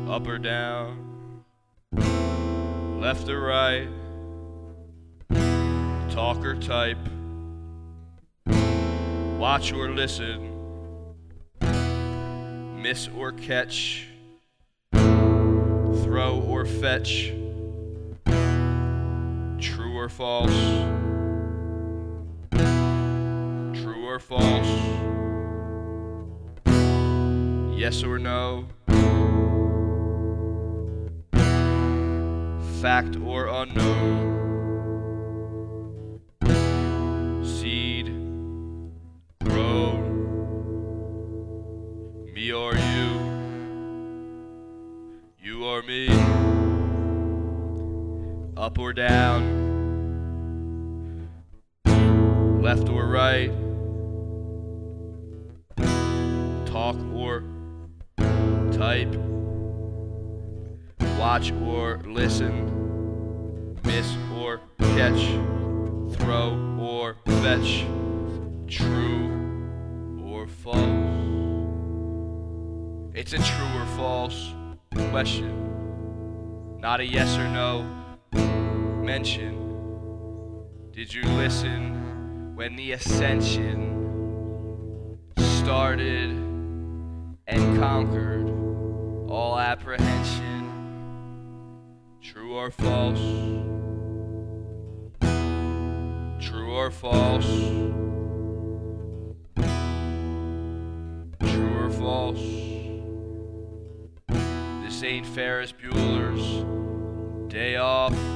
Up or down, left or right, talk or type, watch or listen, miss or catch, throw or fetch, true or false, true or false, yes or no, fact or unknown, seed, grown, me or you or me, up or down, left or right, talk or type, watch or listen, miss or catch, throw or fetch, true or false. It's a true or false question, not a yes or no mention. Did you listen when the ascension started and conquered all apprehension? True or false? True or false? True or false? This ain't Ferris Bueller's Day Off.